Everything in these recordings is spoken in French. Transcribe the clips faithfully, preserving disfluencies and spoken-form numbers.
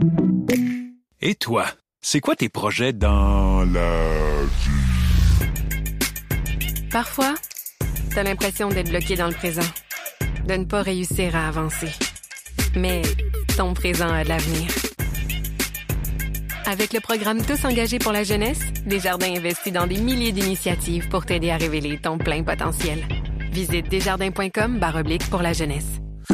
Et toi, c'est quoi tes projets dans la vie? Parfois, t'as l'impression d'être bloqué dans le présent, de ne pas réussir à avancer. Mais ton présent a de l'avenir. Avec le programme Tous engagés pour la jeunesse, Desjardins investit dans des milliers d'initiatives pour t'aider à révéler ton plein potentiel. Visite desjardins.com barre oblique pour la jeunesse.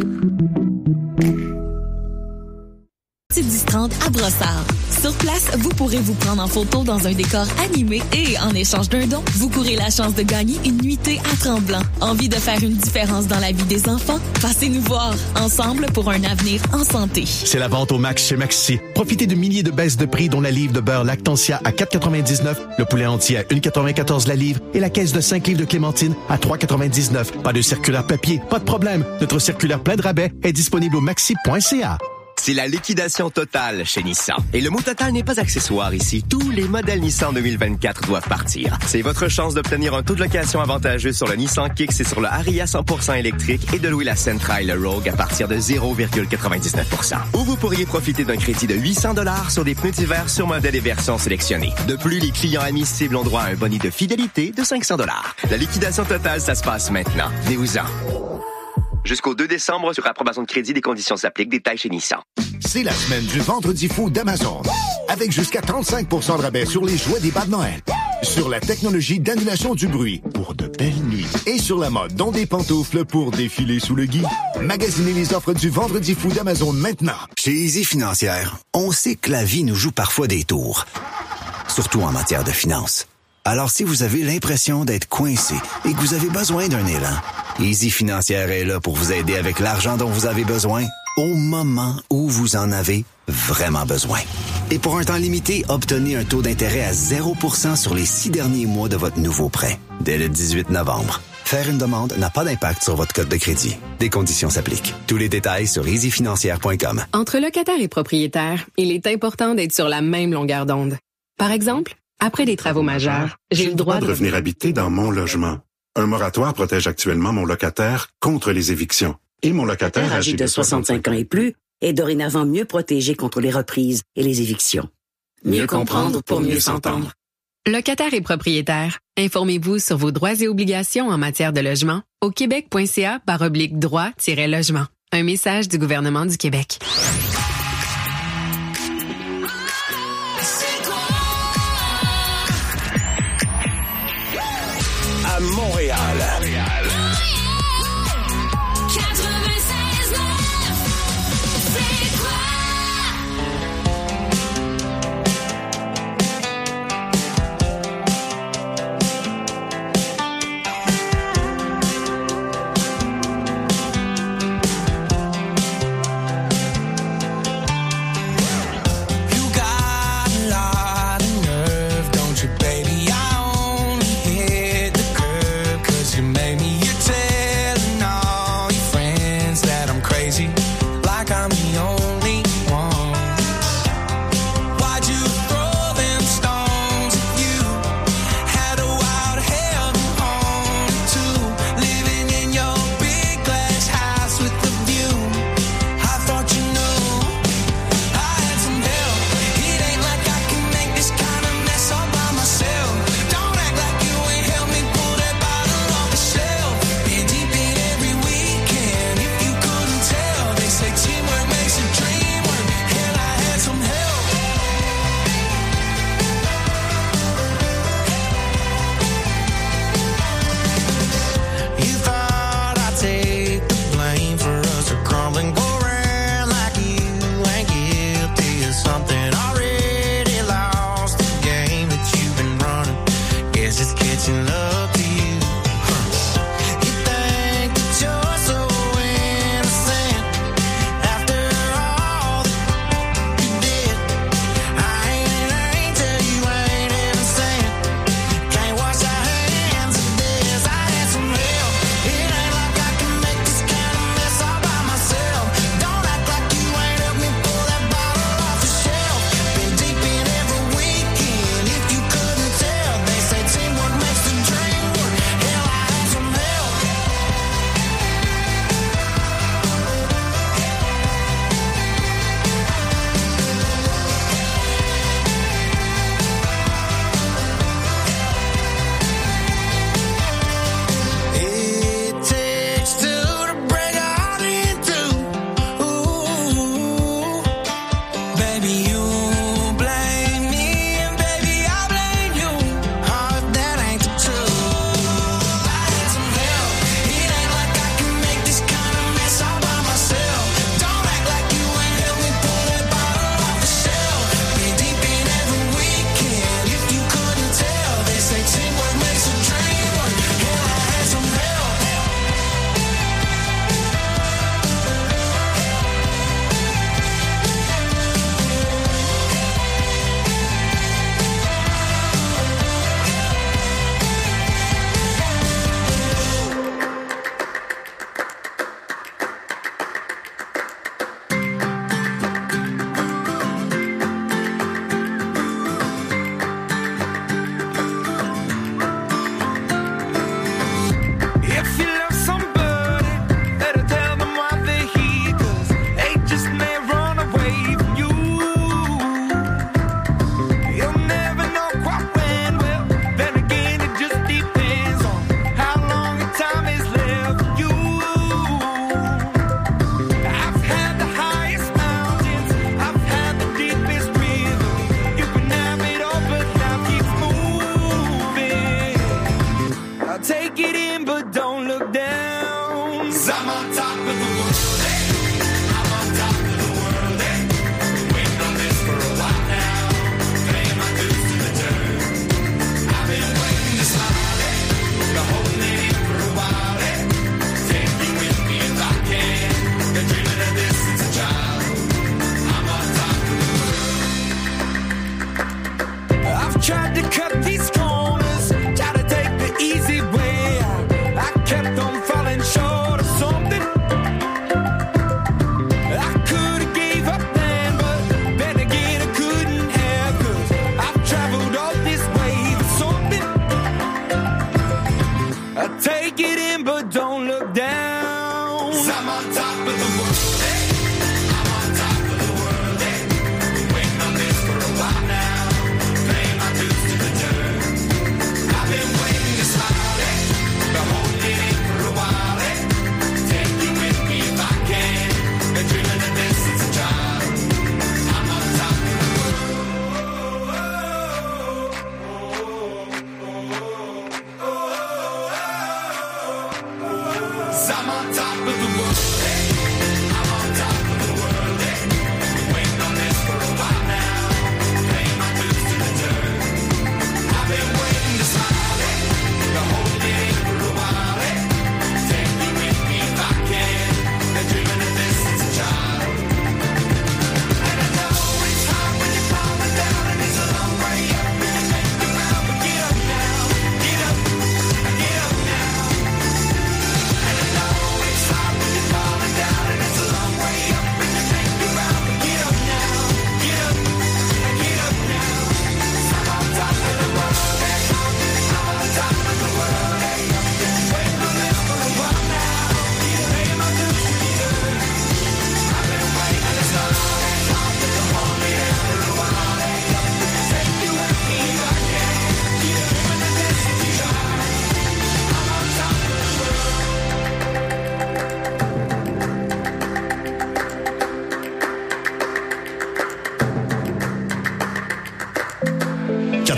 du trente à Brossard. Sur place, vous pourrez vous prendre en photo dans un décor animé et, en échange d'un don, vous courez la chance de gagner une nuitée à Tremblant. Envie de faire une différence dans la vie des enfants? Passez nous voir. Ensemble pour un avenir en santé. C'est la vente au max chez Maxi. Profitez de milliers de baisses de prix, dont la livre de beurre Lactantia à quatre quatre-vingt-dix-neuf, le poulet entier à un virgule quatre-vingt-quatorze la livre et la caisse de cinq livres de clémentine à trois quatre-vingt-dix-neuf. Pas de circulaire papier, pas de problème. Notre circulaire plein de rabais est disponible au maxi point c a. C'est la liquidation totale chez Nissan. Et le mot total n'est pas accessoire ici. Tous les modèles Nissan deux mille vingt-quatre doivent partir. C'est votre chance d'obtenir un taux de location avantageux sur le Nissan Kicks et sur le Ariya cent pour cent électrique et de louer la Sentra et le Rogue à partir de zéro virgule quatre-vingt-dix-neuf pour cent. Ou vous pourriez profiter d'un crédit de huit cents dollars sur des pneus d'hiver sur modèle et versions sélectionnées. De plus, les clients admissibles ont droit à un bonus de fidélité de cinq cents dollars. La liquidation totale, ça se passe maintenant. Venez-vous-en. Jusqu'au deux décembre, sur approbation de crédit, des conditions s'appliquent. Détails chez Nissan. C'est la semaine du vendredi fou d'Amazon. Avec jusqu'à trente-cinq pour cent de rabais sur les jouets des bas de Noël. Sur la technologie d'annulation du bruit pour de belles nuits. Et sur la mode, dont des pantoufles pour défiler sous le gui. Magasinez les offres du vendredi fou d'Amazon maintenant. Chez Easy Financière, on sait que la vie nous joue parfois des tours. Surtout en matière de finances. Alors, si vous avez l'impression d'être coincé et que vous avez besoin d'un élan, Easy Financière est là pour vous aider avec l'argent dont vous avez besoin au moment où vous en avez vraiment besoin. Et pour un temps limité, obtenez un taux d'intérêt à zéro pour cent sur les six derniers mois de votre nouveau prêt, dès le dix-huit novembre. Faire une demande n'a pas d'impact sur votre code de crédit. Des conditions s'appliquent. Tous les détails sur easy financière point com. Entre locataires et propriétaires, il est important d'être sur la même longueur d'onde. Par exemple, après des travaux majeurs, j'ai le droit de revenir habiter dans mon logement. Un moratoire protège actuellement mon locataire contre les évictions. Et mon locataire âgé de soixante-cinq ans et plus est dorénavant mieux protégé contre les reprises et les évictions. Mieux comprendre pour mieux s'entendre. Locataires et propriétaires, informez-vous sur vos droits et obligations en matière de logement au québec.ca barre oblique droit-logement. Un message du gouvernement du Québec. À Montréal.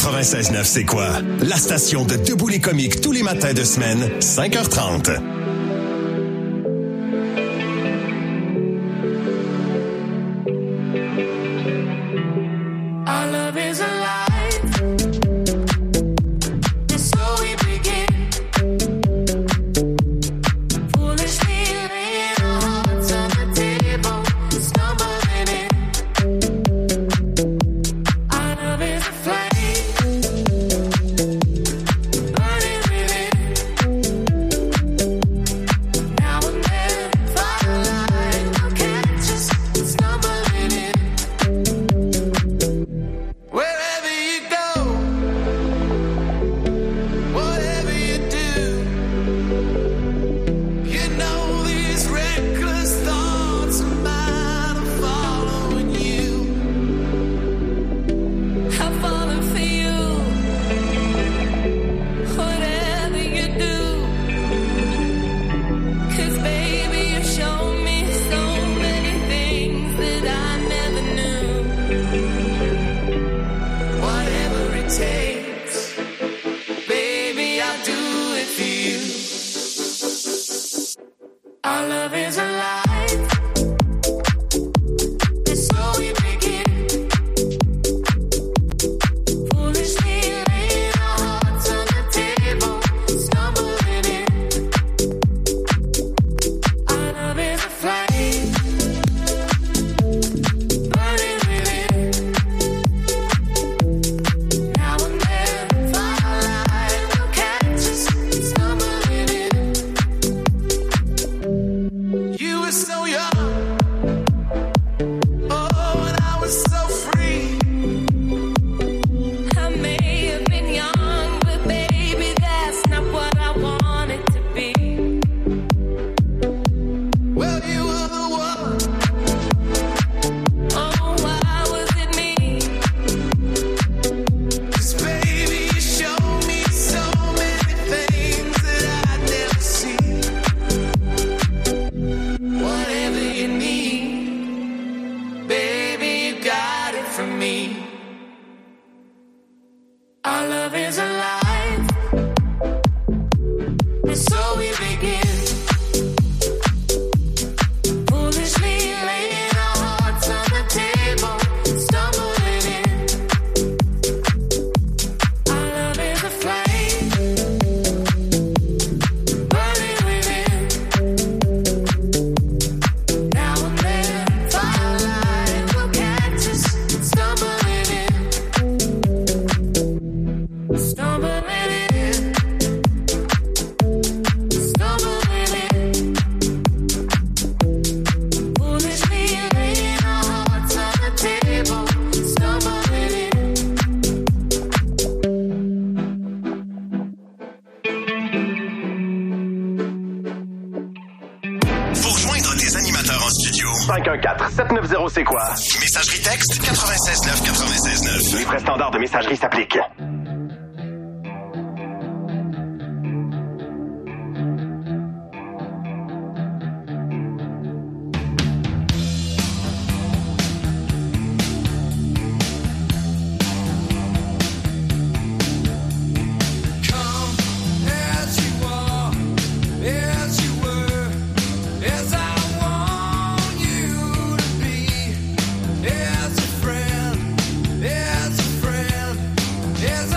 quatre-vingt-seize neuf, c'est quoi? La station de Debout les comiques tous les matins de semaine, cinq heures trente. cinq un quatre sept neuf zéro, c'est quoi? Messagerie texte quatre-vingt-seize neuf quatre-vingt-seize neuf. Les frais standards de messagerie s'appliquent. As a friend, as a friend, as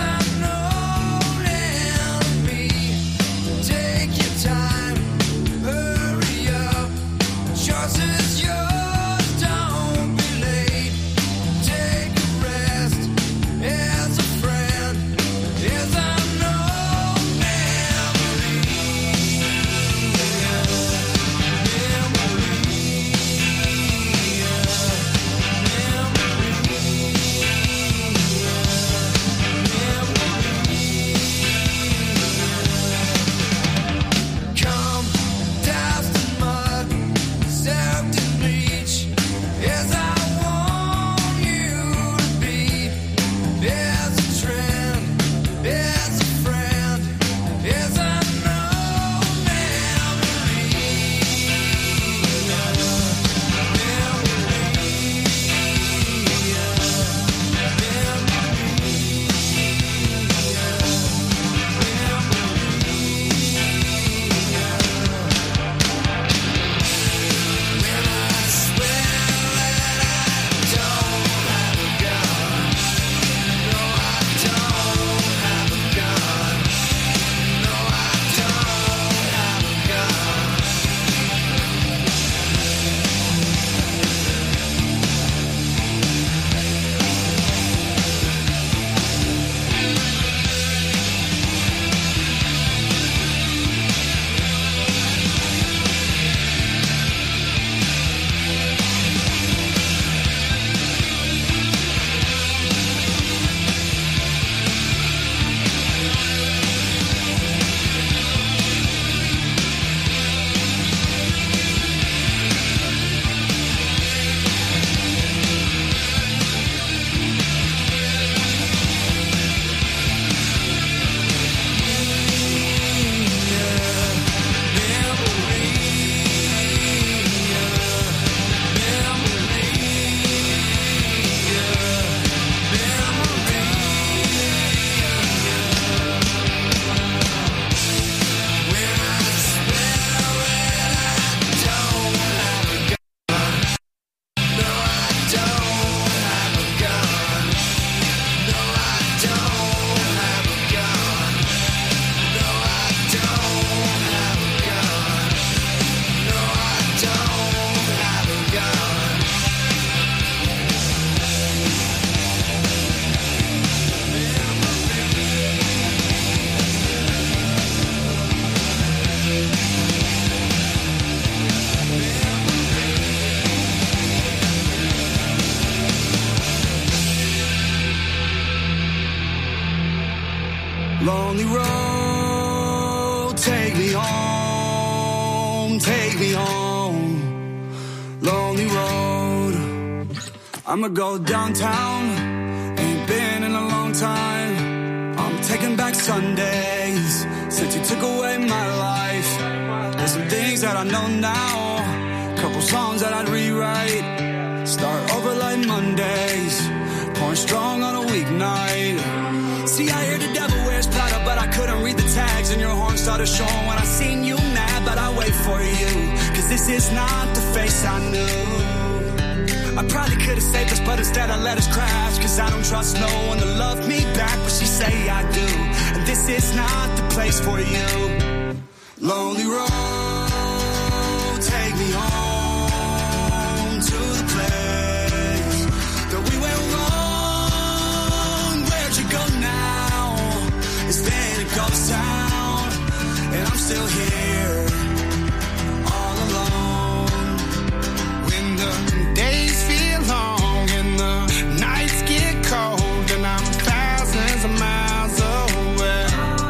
Lonely road, take me home, take me home. Lonely road, I'ma go downtown, ain't been in a long time. I'm taking back Sundays, since you took away my life. There's some things that I know now, couple songs that I'd rewrite. Start over like Mondays, pouring strong on a weeknight. See, I hear the devil wears Prada, but I couldn't read the tags, and your horn started showing when I seen you mad, but I wait for you, cause this is not the face I knew. I probably could've saved us, but instead I let us crash, cause I don't trust no one to love me back, but she say I do, and this is not the place for you. Lonely road, take me home to the place that we went wrong. Where'd you go now? It's been a ghost town, and I'm still here, all alone. When the days feel long and the nights get cold, and I'm thousands of miles away,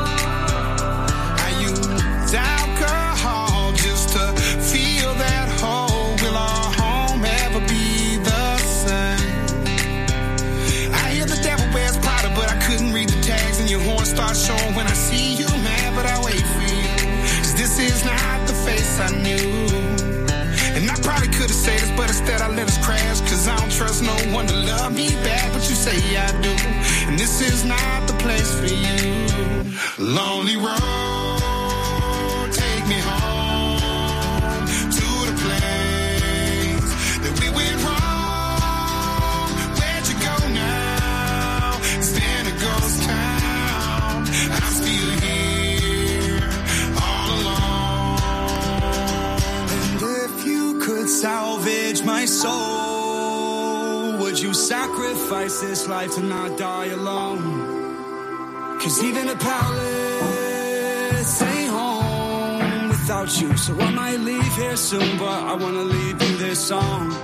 I use alcohol just to feel that hole. Will our home ever be the same? I hear the devil wears Prada, but I couldn't read the tags, and your horn starts showing when I see you mad, but I wait for you, cause this is not the face I knew. And I probably could've said this, but instead I let us crash, cause I don't trust no one to love me back, but you say I do, and this is not the place for you. Lonely road, take me home to the place that we went wrong. Where'd you go now? It's been a ghost town, I'm still here, all alone. And if you could salvage my soul, would you sacrifice this life to not die alone? Cause even a palace ain't home without you, so I might leave here soon, but I wanna leave you this song.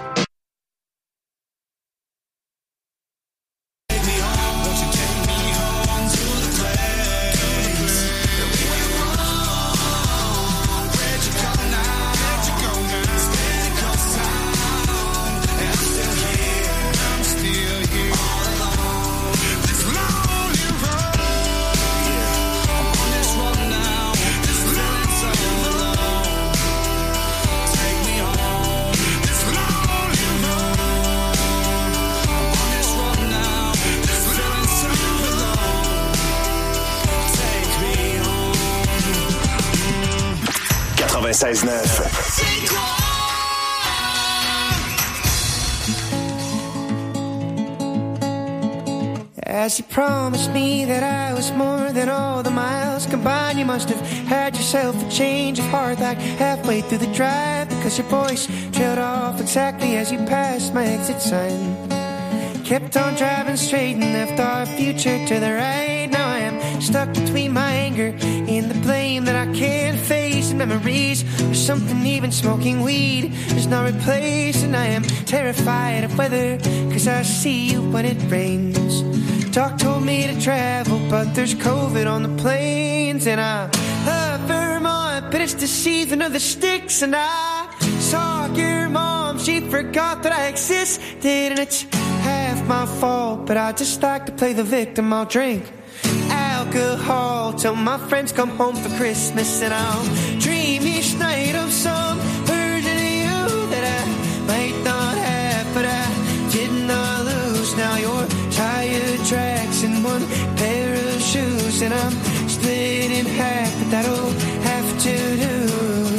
quatre-vingt-seize neuf. As you promised me that I was more than all the miles combined, you must have had yourself a change of heart like halfway through the drive, because your voice trailed off exactly as you passed my exit sign. Kept on driving straight and left our future to the right. Now I am stuck between my anger and the blame that I can't face, and memories or something even smoking weed is not replaced. And I am terrified of weather, cause I see you when it rains. Doc told me to travel, but there's COVID on the planes. And I love Vermont, but it's the season of the sticks. And I saw your mom, she forgot that I existed, and it's half my fault, but I just like to play the victim. I'll drink alcohol till my friends come home for Christmas, and I'll dream each night of some version of you that I might not have, but I did not lose. Now you're tire tracks and one pair of shoes, and I'm split in half, but that'll have to do.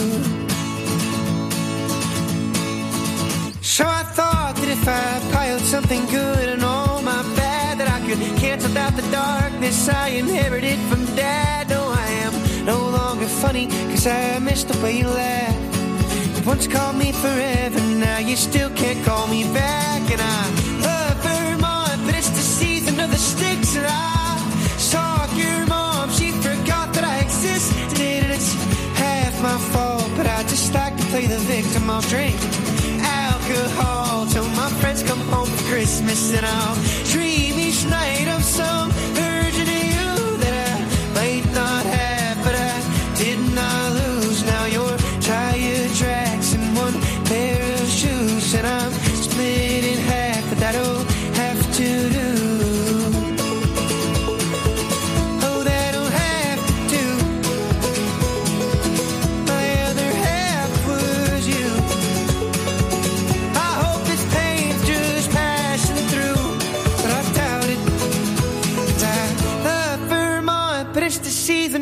So I thought that if I piled something good and all my bad, that I could cancel out the darkness I inherited from Dad. No, I am no longer funny, cause I missed the way you laughed. You once called me forever, now you still can't call me back. And I love Vermont, but it's the season of the sticks. And I saw your mom, she forgot that I existed, and it's half my fault, but I just like to play the victim. I'll drink alcohol till my friends come home for Christmas, and I'll dream each night of some version of you that I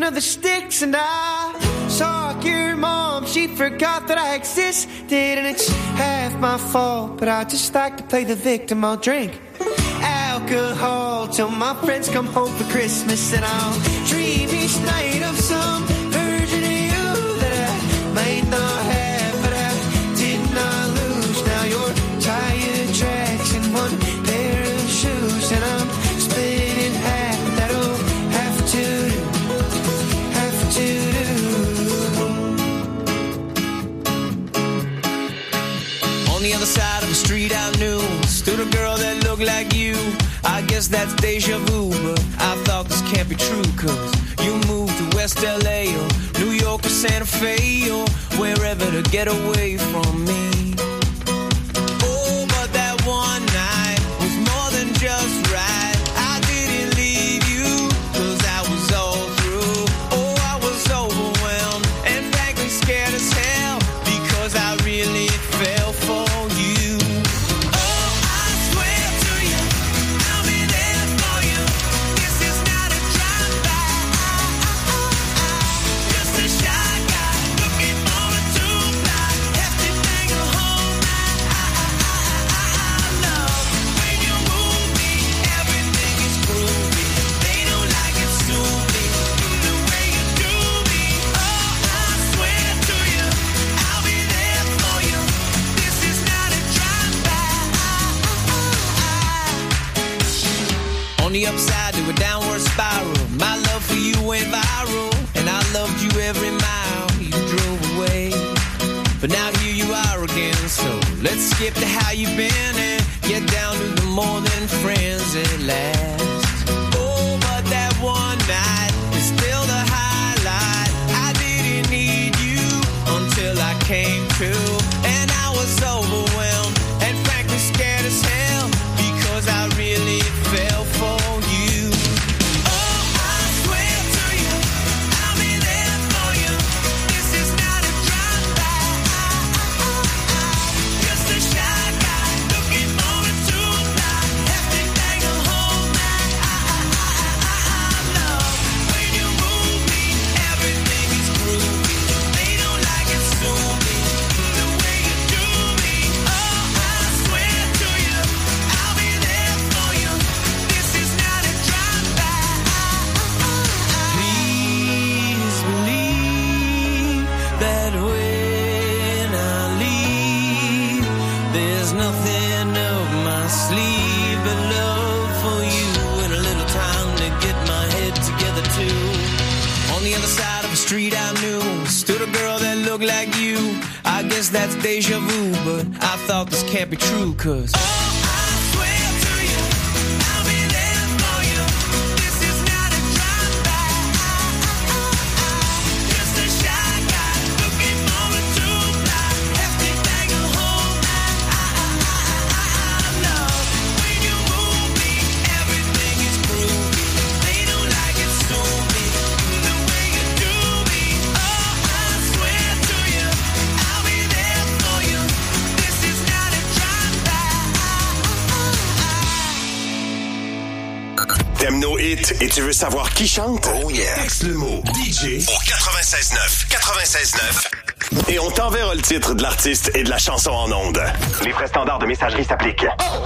of the sticks. And I saw your mom, she forgot that I existed. And it's half my fault, but I just like to play the victim. I'll drink alcohol till my friends come home for Christmas. And I'll dream each night of some version of you that I might not have, but I did not lose. Now you're tire tracks and one pair of shoes, and I'm split in half. That'll have to do, have to do. On the other side of the street I knew stood a girl that looked like you. I guess that's deja vu, but I thought this can't be true, cause you moved to West L A or New York or Santa Fe or wherever to get away from me. Oh, but that one night was more than just right. I didn't leave you, cause I was all through. Oh, I was overwhelmed and frankly scared as hell, because I really fell for you. On the upside to a downward spiral, my love for you went viral, and I loved you every mile you drove away. But now here you are again, so let's skip to how you've been and get down to the more than friends at last. Oh, but that one night is still the highlight. I didn't need you until I came to, and I was overwhelmed and frankly scared as hell, because I really fell for you. Oh, I swear to you, I'll be there for you. This is not a drive-by. Just a shy guy looking for a two-fly. Have to bang a whole night. I love when you move me. Everything is groovy. They don't like it soon. The way you do me. Oh, I swear to you, I'll be there for you. This is not a drive-by. Please believe that when I leave, there's nothing up my sleeve but love for you and a little time to get my head together too. On the other side of the street I knew stood a girl that looked like you. I guess that's deja vu, but I thought this can't be true, cause T'aimes nos hits et tu veux savoir qui chante? Oh yeah! Texte le mot D J au quatre-vingt-seize neuf. quatre-vingt-seize neuf. et on t'enverra le titre de l'artiste et de la chanson en ondes. Les frais standards de messagerie s'appliquent.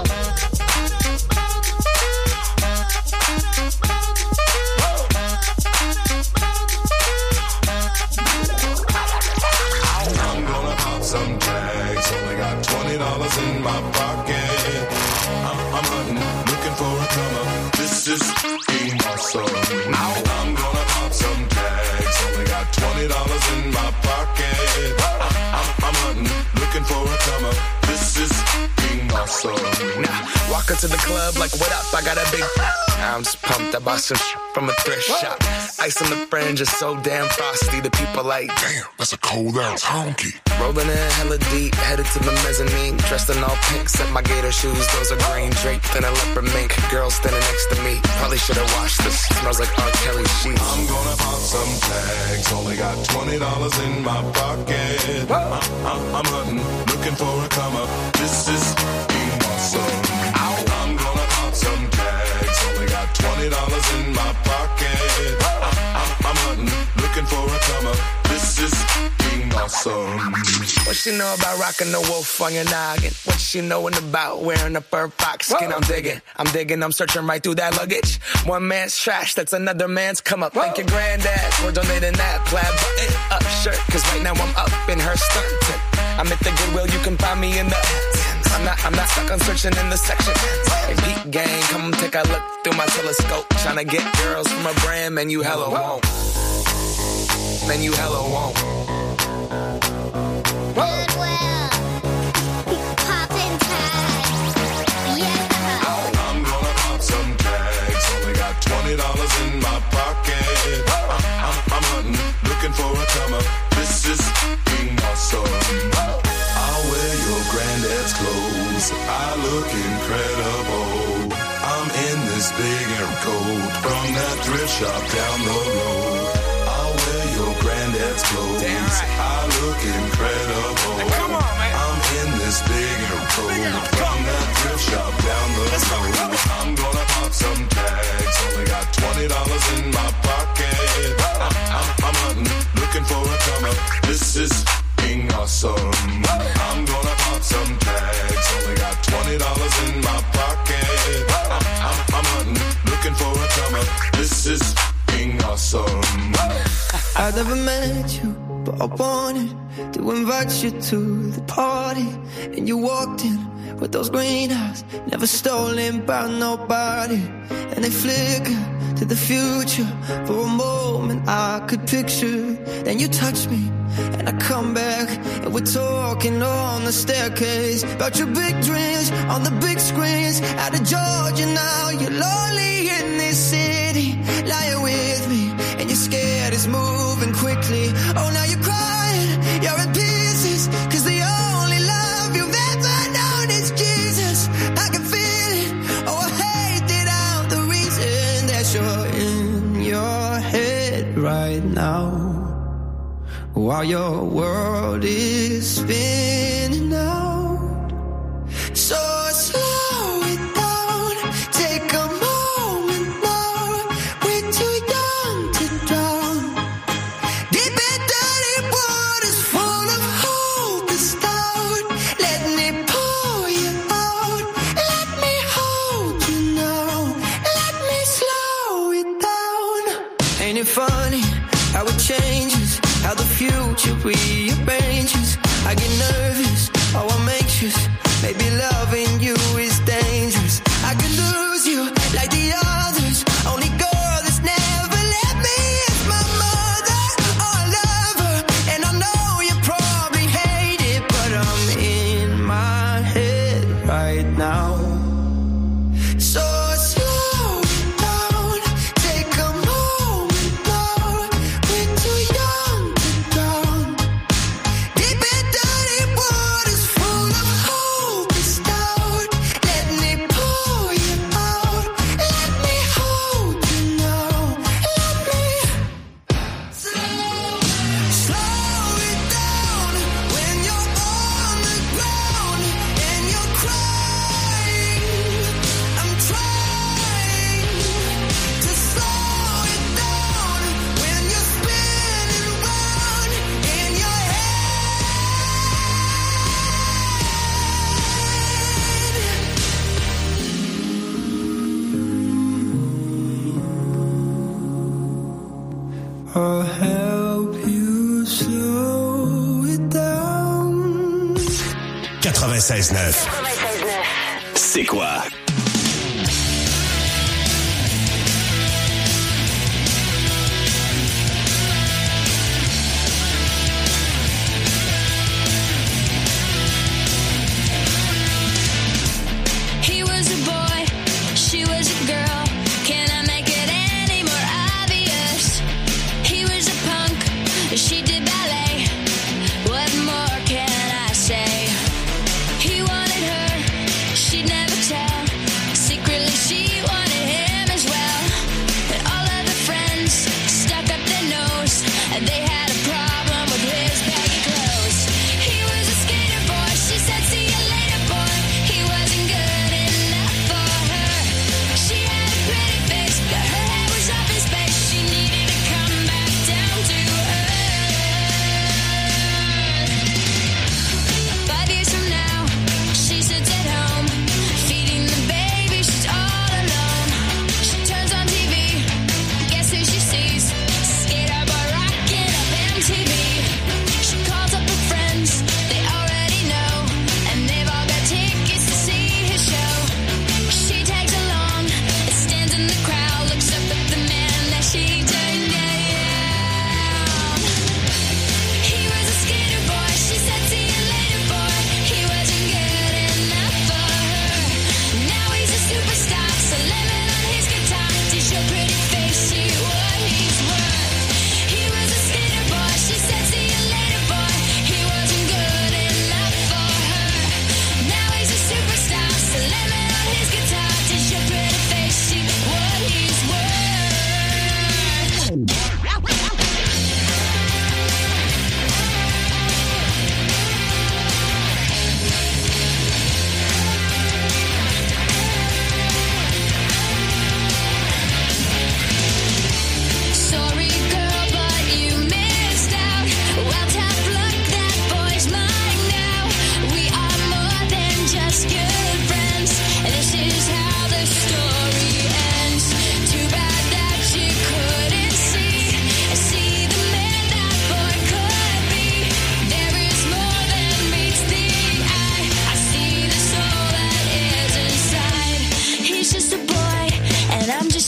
I'm gonna pop some tags. Only got twenty dollars in my pocket. I'm, I'm hunting, looking for a come up. This is being awesome. I'm gonna pop some tags. Only got twenty dollars in my pocket. I'm, I'm, I'm hunting, looking for a come up. This is being awesome. Now, walk into the club like, what up? I got a big... I'm just pumped. I bought some sh- from a thrift shop. Ice on the fringe is so damn frosty. The people like, damn, that's a cold ass honky. Rolling in hella deep, headed to the mezzanine. Dressed in all pink, set my gator shoes. Those are green draped in a leopard mink. Girl standing next to me. Probably should've washed this. Smells like R. Kelly sheets. I'm gonna pop some tags. Only got twenty dollars in my pocket. I'm, I'm, I'm hunting, looking for a come up. This is being awesome. I'm gonna pop some tags. Only got twenty dollars in my pocket. I'm, I'm, I'm hunting, awesome. What she know about rocking the wolf on your noggin? What she knowin' about wearing a fur fox skin? Whoa. I'm digging, I'm digging, I'm searching right through that luggage. One man's trash, that's another man's come up. Whoa. Thank your granddad for donating that plaid button up shirt. Cause right now I'm up in her skirt. I'm at the Goodwill, you can find me in the I'm not, I'm not stuck on searching in the section. Hey, Pete gang, come take a look through my telescope. Tryna get girls from a brand, man, you hella won't. Man, you hella won't. Goodwill. Poppin' tags. Yeah. I'm gonna pop some tags. Only got twenty dollars in my pocket. I'm, I'm, I'm hunting, looking for a come up. This is being awesome. I'll wear your granddad's clothes. I look incredible. I'm in this big air coat from that thrift shop down the road. I'll wear your granddad's clothes. Right. I look incredible. Hey, come on, man. I'm in this big air coat from that thrift shop down the Let's road. Go, I'm gonna pop some tags. Only got twenty dollars in my pocket. I'm, I'm, I'm hunting, looking for a come up. This is awesome. I'm gonna pop some tags. Only got twenty dollars in my pocket. I'm, I'm, I'm hunting, looking for a come up. This is awesome. I never met you, but I wanted to invite you to the party. And you walked in with those green eyes, never stolen by nobody. And they flicker to the future. For a moment I could picture. Then you touch me and I come back, and we're talking on the staircase about your big dreams on the big screens. Out of Georgia now, you're lonely in this city. Lying with me, and you're scared it's moving quickly. Oh, now you're crying, you're in pieces, cause the only love you've ever known is Jesus. I can feel it, oh, I hate it out. The reason that you're in your head right now, while your world is spinning out. So slow it down, take a moment now. We're too young to drown. Deep and dirty waters full of hope is down. Let me pull you out. Let me hold you now. Let me slow it down. Ain't it funny how it changes? How the future rearranges. I get nervous, oh I'm anxious. Maybe loving you is dangerous. I could lose you like the others. Only girl that's never let me is my mother. Oh, I love her, and I know you probably hate it, but I'm in my head right now. So slow it down, take a moment now. We're too young. I'll help you slow it down. quatre-vingt-seize neuf. C'est quoi? He was a boy, she was a girl. Can I make it any more obvious? He was a punk, she did ballet. What more can I say? He wanted her, she'd never tell.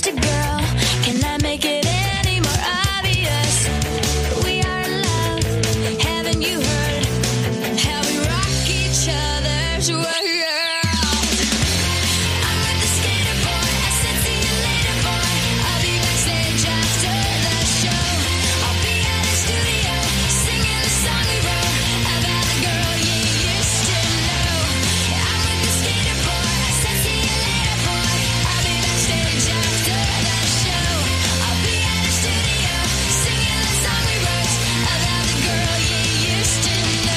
just a girl. Can I make it any more obvious? We are in love. Haven't you heard how we rock each other's world? I'm with the skater boy. I said see you later, boy. I'll be backstage after the show. I'll be at the studio singing the song we wrote about a girl you used to know. I'm with the skater boy. I said see you later, boy. I'll be backstage after the show. I'll be at the studio singing the song we wrote about the girl you used to know.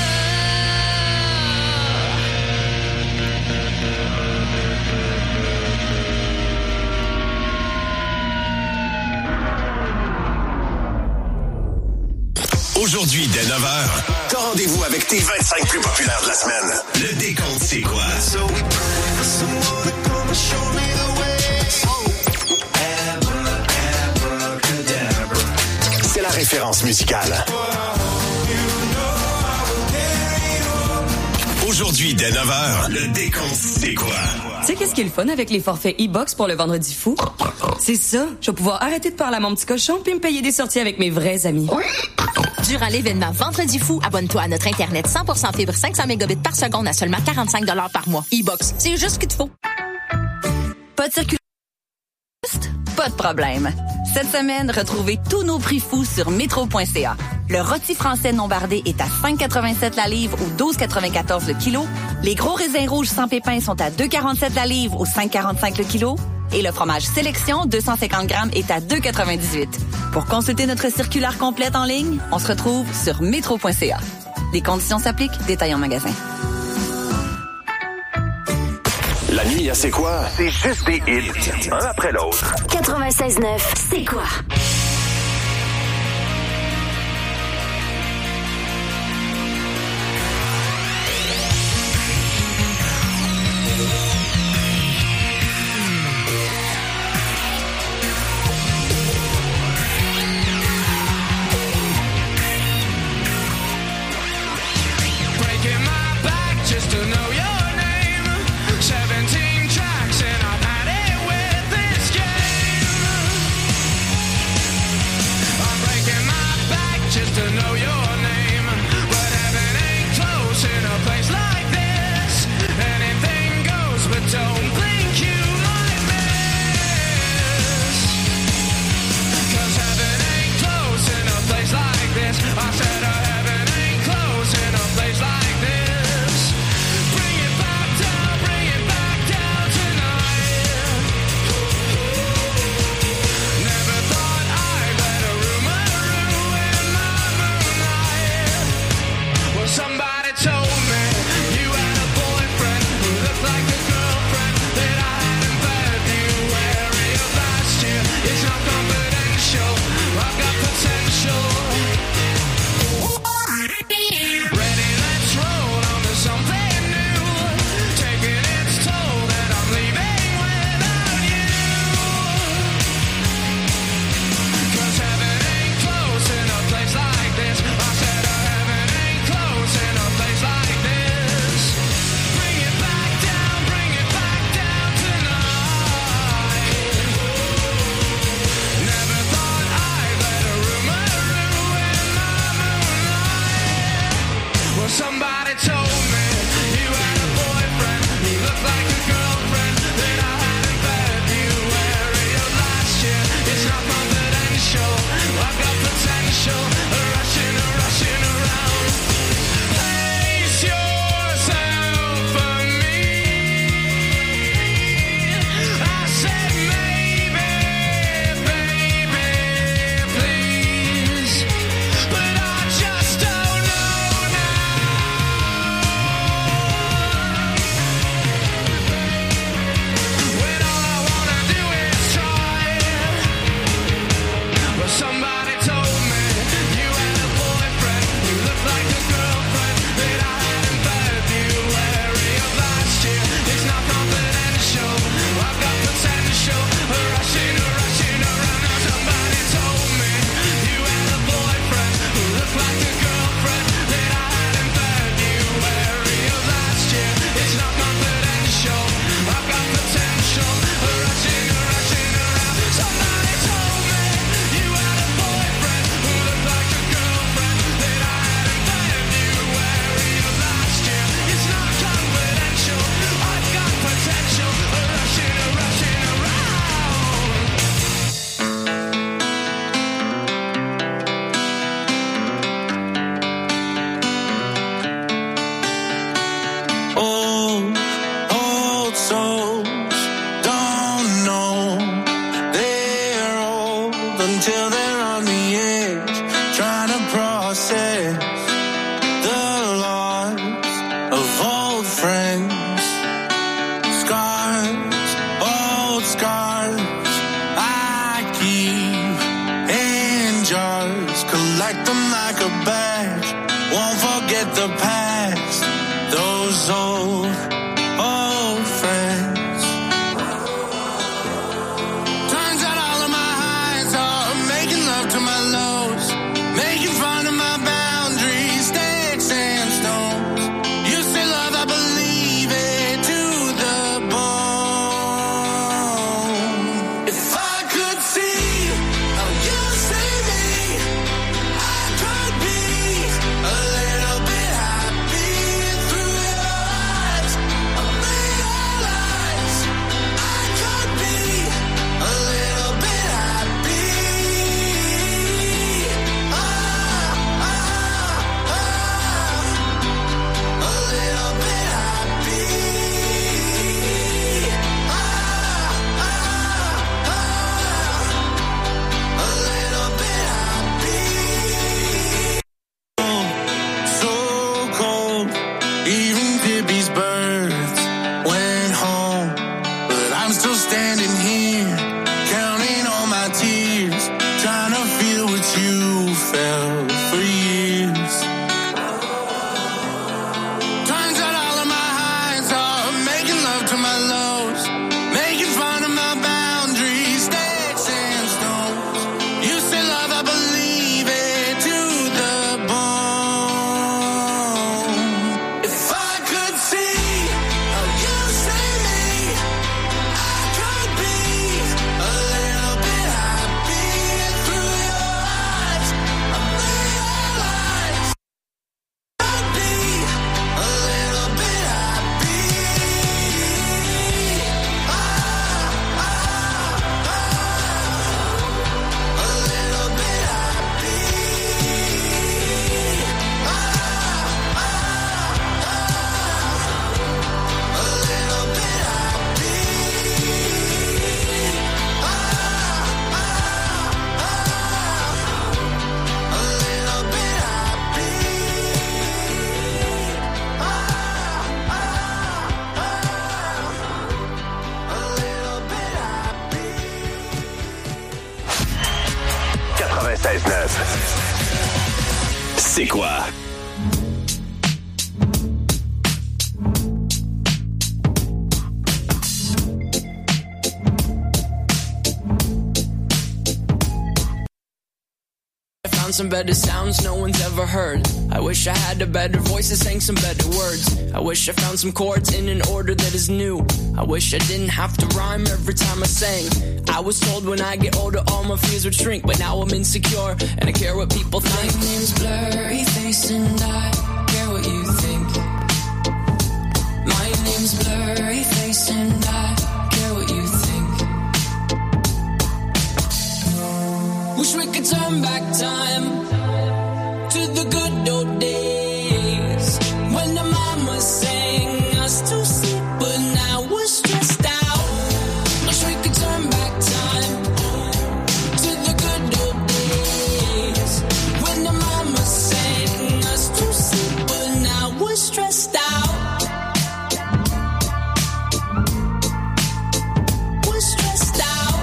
Aujourd'hui, dès neuf heures, t'as rendez-vous avec tes vingt-cinq plus populaires de la semaine. Le décompte, c'est quoi? C'est la référence musicale. Aujourd'hui, dès neuf heures, le décompte, c'est quoi? Tu sais qu'est-ce qui est le fun avec les forfaits e-box pour le vendredi fou? C'est ça. Je vais pouvoir arrêter de parler à mon petit cochon puis me payer des sorties avec mes vrais amis. Durant l'événement Vendredi fou, abonne-toi à notre Internet cent pour cent fibre cinq cents mégabits par seconde à seulement quarante-cinq dollars par mois. e-box, c'est juste ce qu'il te faut. Pas de circuit. Pas de problème. Cette semaine, retrouvez tous nos prix fous sur métro point c a. Le rôti français non bardé est à cinq quatre-vingt-sept la livre ou douze quatre-vingt-quatorze le kilo. Les gros raisins rouges sans pépins sont à deux quarante-sept la livre ou cinq quarante-cinq le kilo. Et le fromage Sélection deux cent cinquante grammes est à deux quatre-vingt-dix-huit. Pour consulter notre circulaire complète en ligne, on se retrouve sur métro point c a. Les conditions s'appliquent, détails en magasin. La nuit, c'est quoi? C'est juste des hits, un après l'autre. quatre-vingt-seize neuf, c'est quoi? Breaking my back just to know your name. seventeen tracks and I've had it with this game. till they're on the edge, trying to process the loss of old friends. Scars, old scars, I keep in jars, collect them like a badge, won't forget the past, those old, old friends. Turns out all of my highs are making love to my lows, making fun of my boundaries, sticks and stones. You say love, I believe it to the bone. If I could see how you see me, I could be a little bit happy through your eyes. I realize I could be a little bit happy. Ah, ah, ah, a little bit happy. Ah, ah, ah, a little bit happy. So cold, even Dippy's birds went home, but I'm still standing here, counting all my tears, trying to feel what you felt for years. Turns out all of my highs are making love to my lows, making fun of my boundaries, sticks and stones. You say love, I believe it to the bone. If I could see how you see me, I could be a little bit happy through your eyes. I realize I could be a little bit happy. Ah, ah, ah, a little bit happy. Ah, ah, ah, a little bit happy. Ah, ah, ah, a little bit happy. Ah, ah, ah, a little bit happy. quatre-vingt-seize neuf. C'est quoi? I found some better sounds no one's ever heard. I wish I had a better voice that sang some better words. I wish I found some chords in an order that is new. I wish I didn't have to rhyme every time I sang. I was told when I get older all my fears would shrink, but now I'm insecure and I care what people think. My name's Blurry Face and I care what you think. My name's Blurry Face and I care what you think. Wish we could turn back time to the good old days when the mama sang us to sleep, but now we're stressed out. Wish we could turn back time to the good old days when the mama sang us to sleep, but now we're stressed out. We're stressed out.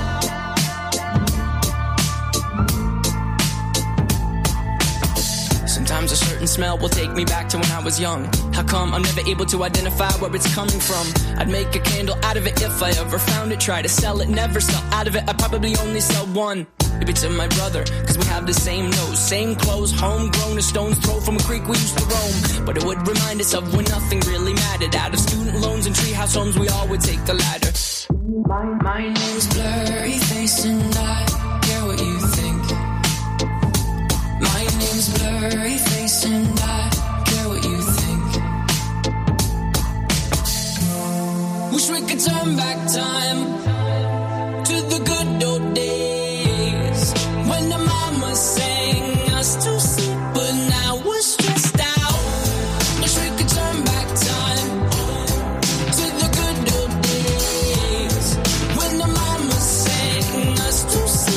Sometimes a certain smell will take me back to when I was young. How come I'm never able to identify where it's coming from? I'd make a candle out of it if I ever found it. Try to sell it, never sell out of it. I'd probably only sell one. Maybe to my brother, cause we have the same nose, same clothes, homegrown, a stone's throw from a creek we used to roam. But it would remind us of when nothing really mattered. Out of student loans and treehouse homes, we all would take the ladder. My, my name's Blurry Face and I care what you think. My name's Blurry Face and I care what you think. Wish we could turn back time to the good old days when the mama sang us to sleep, but now we're stressed out. Wish we could turn back time to the good old days when the mama sang us to sleep.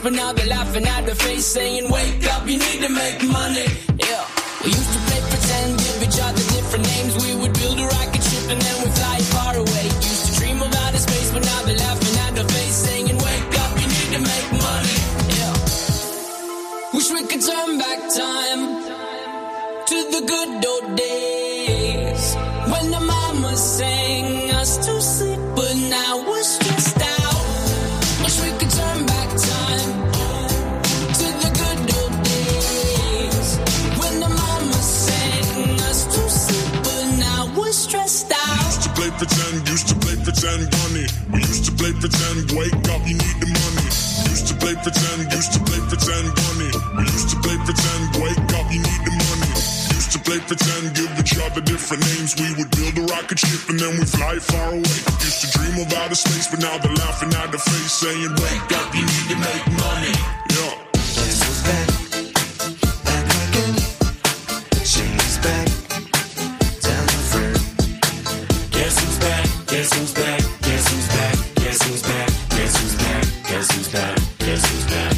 but now they're laughing at the face, saying, wake up, you need to make money. Yeah. We used to play pretend, give each other different names. We would build a rocket ship and then we fly far away. Used to dream of outer space, but now they're laughing at the face, saying, wake up, you need to make money. Yeah. Wish we could turn back time to the good old days when the mama sang us to sleep, but now we're stressed out. Wish we could turn back time to the good old days when the mama sang us to sleep, but now we're stressed out. Used to play pretend, used to play pretend, bunny. We used to play pretend, wake up, you need the money. Used to play pretend, used to play pretend, bunny. We used to play pretend, wake up, you need the money. Used to play pretend, give each other different names. We would build a rocket ship and then we fly far away. Used to dream of outer space, but now they're laughing at the face, saying, wake up, you need to make money. Yeah. Guess who's back? Back again. She's back. Tell the friend. Guess who's back? Guess who's back? Guess who's back? Guess who's back? Guess who's back? Guess who's back? Guess who's back?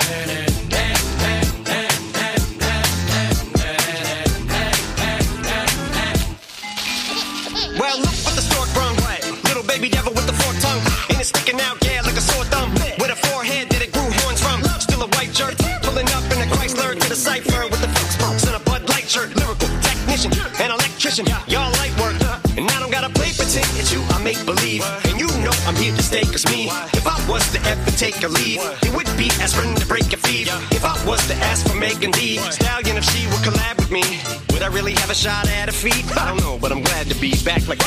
Well, look what the stork brung. Little baby devil with the forked tongue. And it's sticking out, yeah, like a sore thumb. With a forehead that it grew horns from. Still a white shirt, pulling up in a Chrysler to the cipher with the funk spokes and a Bud Light shirt. Lyrical technician, an electrician, y'all light work. And I don't gotta play pretend, it's you I make believe. And you know I'm here to stay, cause me, if I was to ever take a leave, it would be aspirin to break a fever. If I was to ask for Megan Thee Stallion, if she would collab with me, would I really have a shot at a feat? I don't know, but I'm glad to be back like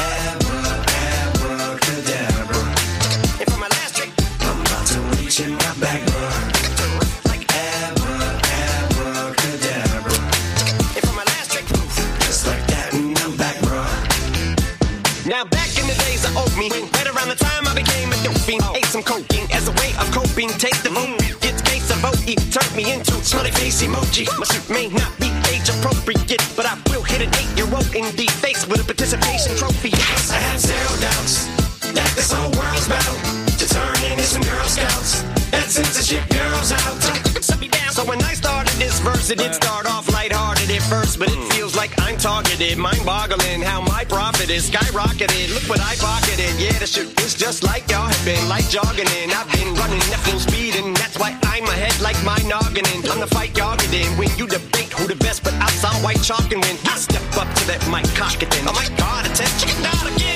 abracadabra. And for my last trick, I'm about to reach in my back, bro. Like abra, abracadabra. And for my last trick, just like that, and I'm back, bro. Now back in the days I owed me, right around the time I became a dope fiend, ate some cocaine as a way of coping. Take the vote, get case of vote, it turned me into smiley face emoji. My suit may not be age appropriate, but I will hit an eight-year-old in the face with a participation trophy. Yes, I have zero doubts that this whole world's about to turn into some Girl Scouts and censorship girls out. So when I started this verse, it did start off lighthearted at first, but it feels like I'm targeted, mind-boggling how my profit is skyrocketed. Look what I pocketed, yeah, the shit is just like y'all have been, like jogging in. I've been running at full speed, and that's why I'm ahead like my noggin. I'm the fight y'all get in when you debate who the best, but I saw white chalk and win. I step up to that mic, cock it in. Oh my God, it's that chicken out again.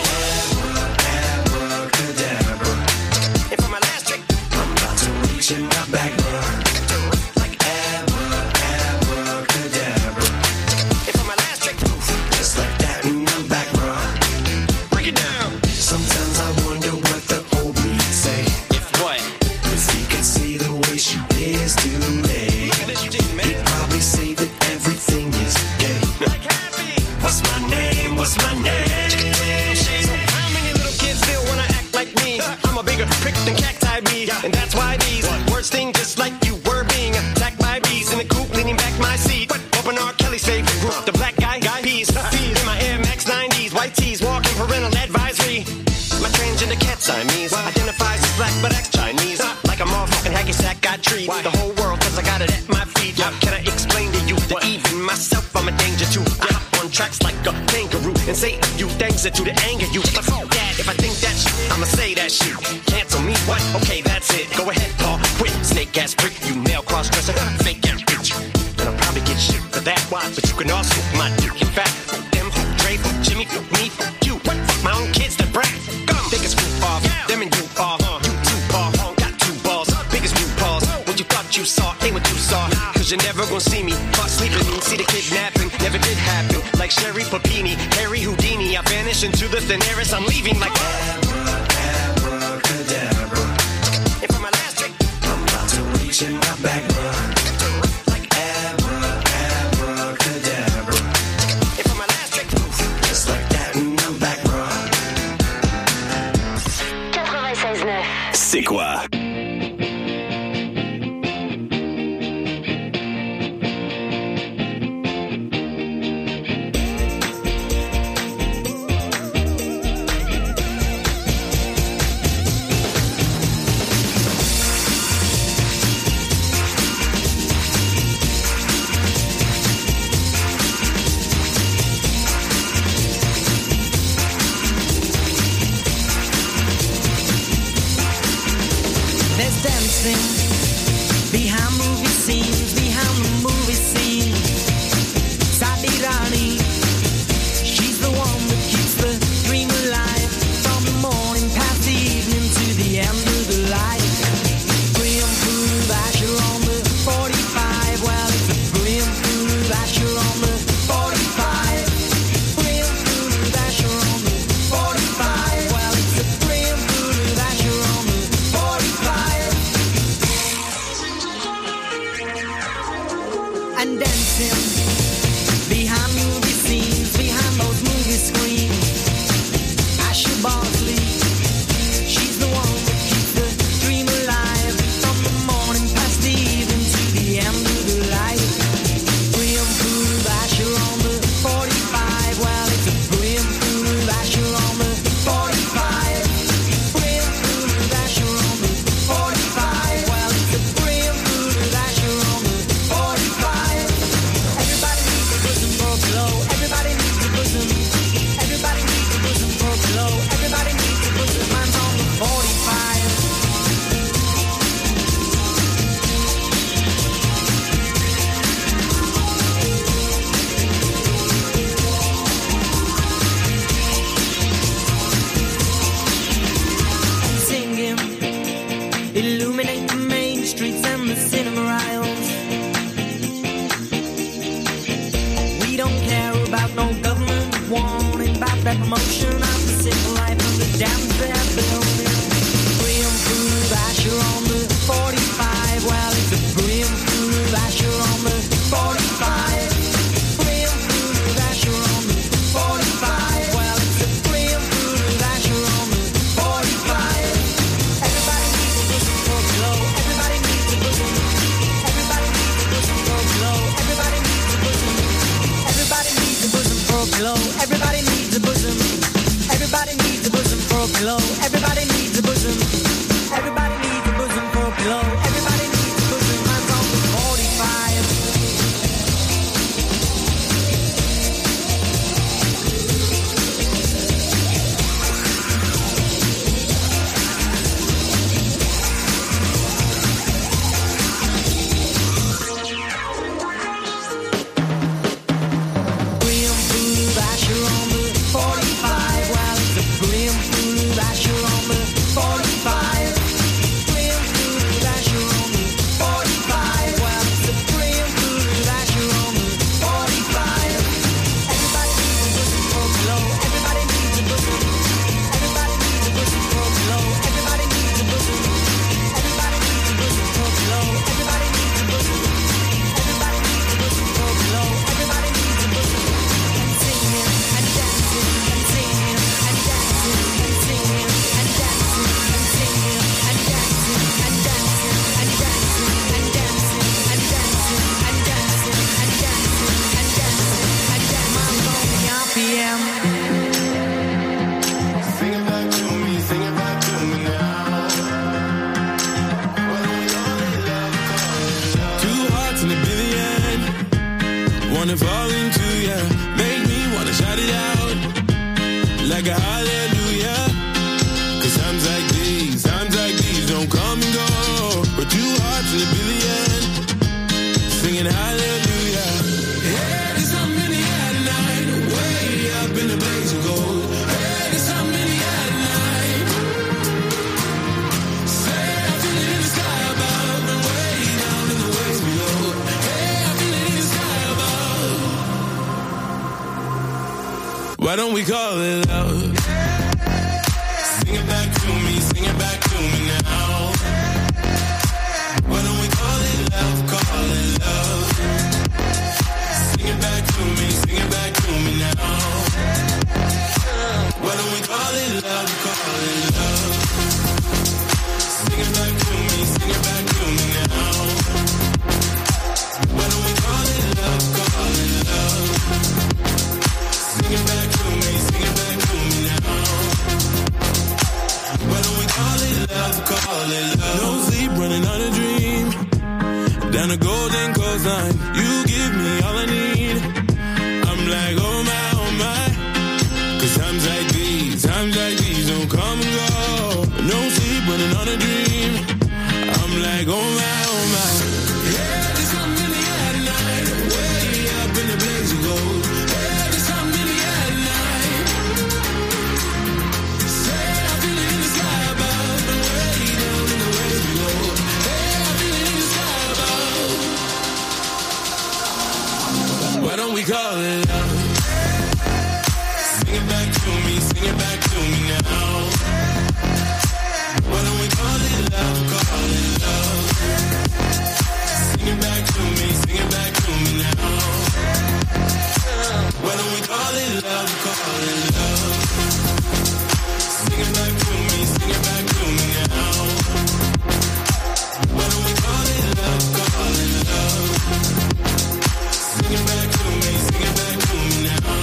Abracadabra. And for my last trick, I'm about to reach in my back, bro. Like abra, abracadabra. And for my last trick, just like that, and I'm back, bro. Break it down. Sometimes I wonder what the old me say. If what? If he could see the way she is today, he'd probably say that everything is gay. What's my name? What's my name? How many little kids still wanna act like me? I'm a bigger prick than cacti me, and that's why these words sting just like you were being attacked by bees in the coop, leaning back my seat. Open R. Kelly's favorite group, the black guy, guy peas, peas in my Air Max nineties, white tees, walking parental advisory. My transgender cat Siamese identifies as black but acts Chinese, like a motherfucking hacky sack. I treat the whole world cause I got it at my feet. How can I explain to you that even myself I'm a danger to? I hop on tracks like a kangaroo and say a few things that do to anger you. But fuck that, if I think that shit, I'ma say that shit. Cancel me, what? Okay, that's it. Go ahead, Paul, quit. Snake ass prick, you male cross dresser, fake ass bitch. And I'll probably get shit for that, why? But you can also my dick. In fact, fuck them, fuck Dre, fuck Jimmy, fuck me, fuck you. What? Fuck my own kids that brat. Come, take a screw off, them and you off. You two ball, got two balls, biggest new balls. What you thought you saw ain't what you saw. Cause you're never gonna see me caught sleeping, see the kidnapping, never did happen. Like Sherry Papini, Harry Houdini, I vanish into the thin air as I'm leaving like abracadabra. And for my last trick, I'm about to reach in my back, bro. Like abra, abracadabra. And for my last trick, just like that, and I'm back, bro. quatre-vingt-seize neuf. C'est quoi? like promotion of the simple life of the damn fair building. Brim food Asher on the forty-five. Well, it's a brim food Asher on the forty-five. Brim food Asher on the forty-five. Well, it's a brim food Asher on the forty-five. Everybody needs a bosom for glow. Everybody needs a bosom. Everybody needs a bosom for glow. Everybody needs a bosom. Everybody needs a bosom for glow. Everybody needs a bosom. Everybody needs a bosom for glow. Everybody needs a bosom. Everybody needs a bosom for glow. Everybody needs a bosom. Mine's on the forty-five. Brim food Asher on the forty-five. Well, it's a brim food Asher on the forty-five. Brim food Asher on the forty-five. Well, it's a brim food Asher on the forty-five. Everybody needs a bosom for glow. Everybody needs a bosom. Everybody needs a bosom for glow. Everybody needs a bosom. Everybody needs a bosom for glow. Everybody needs a bosom. Everybody needs a bosom for glow. Everybody needs a bosom. And singing and dancing and singing and dancing and singing and dancing and singing and dancing and dancing and dancing and dancing and dancing and dancing and dancing and dancing and dancing. Mine's on the R P M. Sing it back to me, sing it back to me now. Two hearts in a billion, wanna fall into ya, make me wanna shout it out like a hallelujah. Cause times like these, times like these don't come and go. But two hearts in a billion, singing hallelujah. Yeah, there's something in the air tonight, way up in the blaze of gold. Yeah, there's something in the air tonight. Say I feel it in the sky above and way down in the waves below. Hey, I feel it in the sky above. Why don't we call it love? Sing it back to me, sing it back to me now. Why don't we call it love, call it love? Sing it back to me, sing it back to me now. Why don't we call it love, call it love? Sing it back to me, sing it back to me now. Why don't we call it love, call it love? Sing it back to me, sing it back to me now. Why don't we call it love, call it love? No sleep, running on a dream. Down the golden coastline, you give me all I need. I'm like, oh my, oh my. Cause times like these, times like these don't come and go. No sleep, running on a dream. I'm like, oh my, oh my. Yeah, there's something in the air tonight, way up in the blaze of gold. Yeah, there's something in the air tonight. Say I feel it in the sky above and way down in the waves below. Hey, I feel it in the sky above. Why don't we call it love? Sing it back to me, sing it back to me now. Why don't we call it love, call it love? Sing it back to me, sing it back to me now. Why don't we call it love, call it love? Sing it back to me, sing it back to me now. Why don't we call it love, call it love? Sing it back to me, sing it back to me now.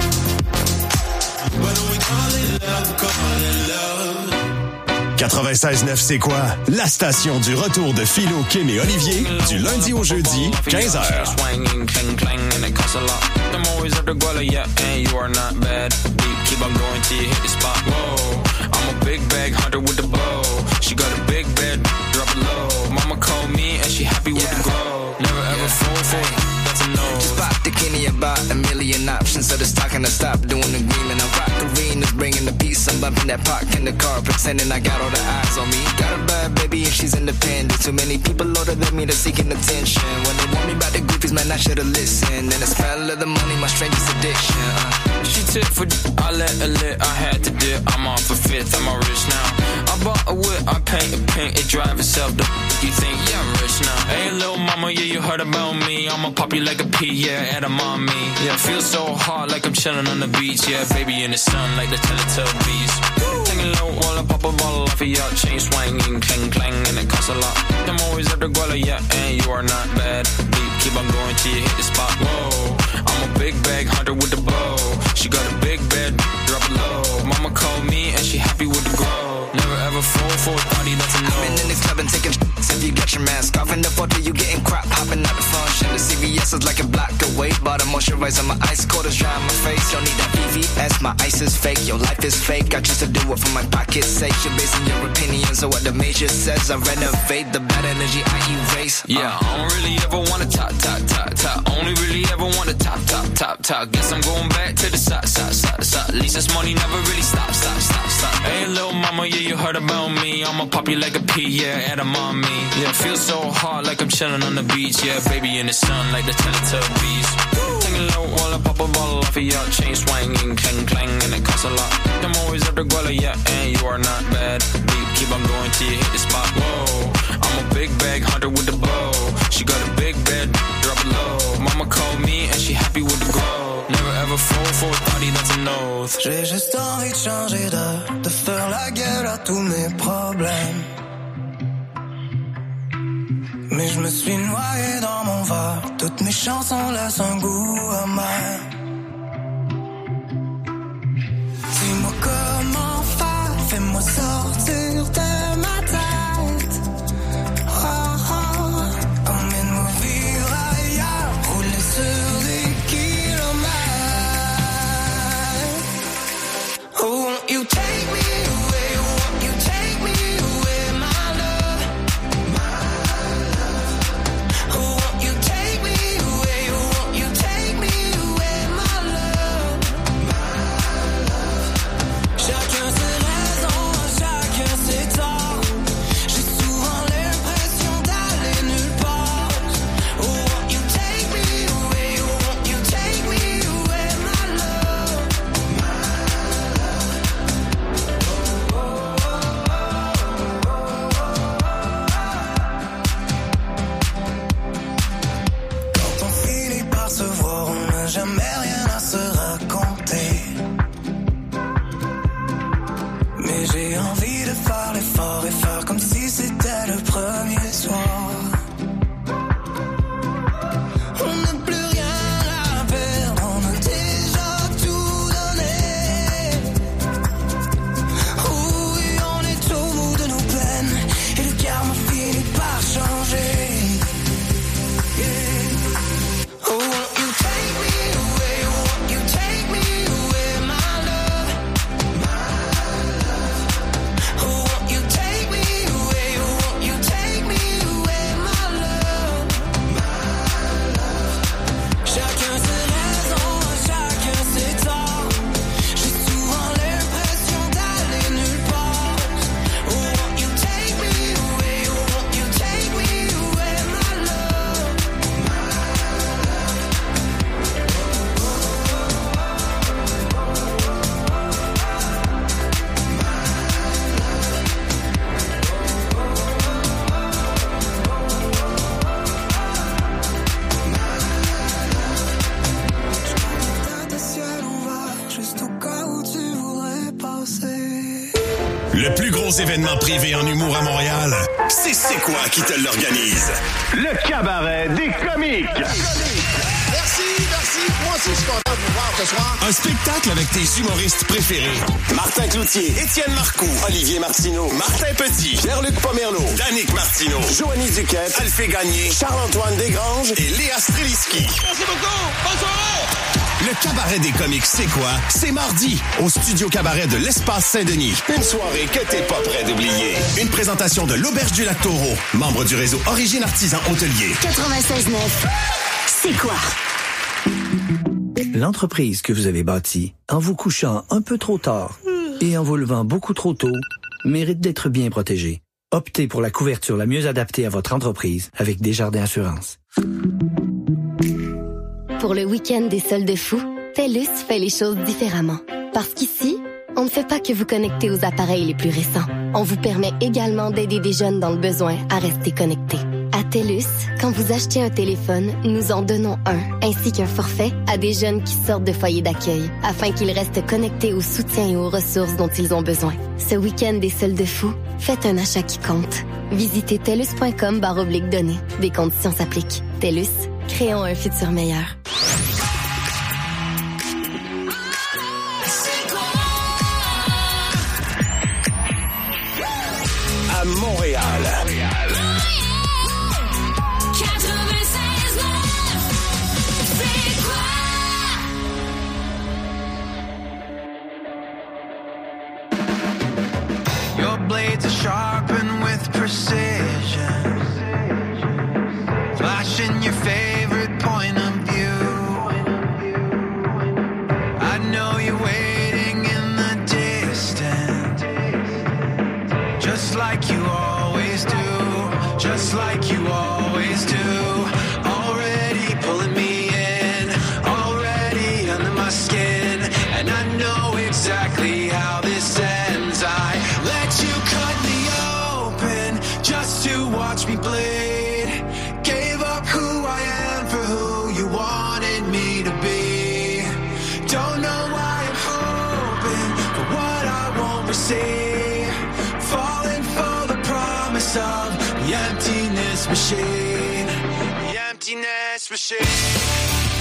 Why don't we call it love, call it love? quatre-vingt-seize neuf, c'est quoi? La station du retour de Philo, Kim et Olivier, du lundi au jeudi, quinze heures. Swinging, clang, clang, and it costs a lot. I'm always at the guala, yeah, and you are not bad. Deep, keep on going till you hit the spot. Whoa, I'm a big bag hunter with the bow. She got a big bed, drop it low. Mama called me and she happy with the grow. Never ever fall for it, that's a no. Just pop the Kenny about a million options. So just talking to stop doing the green. And I rock arenas, bringing the peace. I'm bumping that park in the car, pretending I got all the eyes on me. Got a bad baby and she's independent. Too many people older than me, they're seeking attention. When they want me about the goofies, man, I should've listened. And the smell of the money, my strangest addiction. Uh. She tipped for I let her lit, I had to dip. I'm off a fifth, I'm all rich now. I bought a whip, I paint a paint, it drive itself. The you think, yeah, I'm rich now. Hey, little mama, yeah, you heard about me. I'ma pop you like a pea, yeah, at a mommy. Yeah, feel so hot like I'm chilling on the beach. Yeah, baby in the sun like the Teletubbies. Singing low while I pop a bottle off of your chain swinging, clang clang, and it costs a lot. I'm always at the guala, yeah, and you are not bad. Deep, keep on going till you hit the spot. Whoa, I'm a big bag hunter with the bow. She got a big bed, drop it low. Mama called me and she happy with the grow. Never ever fall for a thotty, that's a no. I've been in the club and taking shots if you got your mask off. In the photo you getting crap, hopping out the function. The C V S is like a block away, but I'm moisturizing my ice cold is dry on my face. Don't need that V V S, my ice is fake. Your life is fake, I choose to do it for my pocket's sake. You're basing your opinions on what the major says. I renovate the bad energy I erase. Yeah, I don't really ever wanna top, top, top, top. Only really ever wanna top, top, top, top. Guess I'm going back to the side, side, side, side. At least this money never really stop, stop, stop, stop. Hey, little mama, yeah, you heard about me. I'ma pop you like a pea, yeah, at a mommy. Yeah, feel so hot like I'm chilling on the beach. Yeah, baby in the sun like the Teletubbies. Singing low while I pop a bottle off of your chain swinging, clang clang, and it costs a lot. I'm always at the guala, yeah, and you are not bad. Deep, keep on going till you hit the spot. Whoa, I'm a big bag hunter with the bow. She got a big bed, drop it low. Mama called me and she happy with the grow. Never ever fall for a thotty, that's an oath. J'ai juste envie de changer d'heure, de faire la gueule à tous mes problèmes. Mais je me suis noyé dans mon verre, toutes mes chansons laissent un goût amer. Dis-moi comment faire, fais-moi sortir de ma tête. Oh, oh, emmène-moi vivre ailleurs, rouler sur des kilomètres. Oh, won't you take me away, won't you take me away, my love, my love. Oh, won't you take me away, won't you take me away, my love, my love. Chacun ses raisons, chacun ses torts. J'ai souvent l'impression d'aller nulle part. Oh, won't you take me away, won't you take me away, my love, my Quand on finit par se voir, on n'a jamais rien à se raconter. Mais j'ai envie de faire l'effort et faire comme si c'était le premier soir. On n'a plus rien à perdre, on a déjà tout donné. Oui, on est au bout de nos peines et le karma finit par changer. Yeah. Oh, won't you take me away, won't you take me away, my love, my love. Oh, won't you take me away, won't you take me away, my love, my love. Chacun ses raisons, chacun ses torts. J'ai souvent l'impression d'aller nulle part. Oh, won't you take me away, won't you take me away, my love, my Tête de ciel ouvert, juste au cas où tu voudrais passer. Le plus gros événement privé en humour à Montréal, c'est C'est quoi qui te l'organise? Le cabaret des comiques. Merci, merci. Moi aussi, je suis content de vous voir ce soir. Un spectacle avec tes humoristes préférés. Martin Cloutier, Étienne Marcoux, Olivier Martineau, Martin Petit, Pierre-Luc Pomerleau, Danick Martineau, Joanie Duquette, Alphée Gagné, Charles-Antoine Desgranges et Léa Streliski. Merci beaucoup. Bonne soirée. Le cabaret des comiques C'est quoi? C'est mardi, au Studio Cabaret de l'Espace Saint-Denis. Une soirée que t'es pas prêt d'oublier. Une présentation de l'Auberge du Lac Taureau, membre du réseau Origine Artisan Hôtelier. quatre-vingt-seize neuf. C'est quoi? L'entreprise que vous avez bâtie, en vous couchant un peu trop tard et en vous levant beaucoup trop tôt, mérite d'être bien protégée. Optez pour la couverture la mieux adaptée à votre entreprise avec Desjardins Assurance. Pour le week-end des soldes fous, TELUS fait les choses différemment. Parce qu'ici, on ne fait pas que vous connecter aux appareils les plus récents. On vous permet également d'aider des jeunes dans le besoin à rester connectés. À TELUS, quand vous achetez un téléphone, nous en donnons un, ainsi qu'un forfait à des jeunes qui sortent de foyers d'accueil, afin qu'ils restent connectés au soutien et aux ressources dont ils ont besoin. Ce week-end des soldes fous, faites un achat qui compte. Visitez telus point com barre oblique données. Des conditions s'appliquent. TELUS, créons un futur meilleur. À Montréal. quatre-vingt-seize neuf, c'est quoi? Your blades are sharpened with precision, flashing your favorite point of view. I know you're waiting in the distance, just like you always do, just like you always do. Already pulling me in, already under my skin, and I know exactly how this ends. I let you cut me open just to watch me bleed. Gave up who I am for who you wanted me to be. Don't know why I'm hoping for what I won't receive. Falling for the promise of the emptiness machine. The emptiness machine.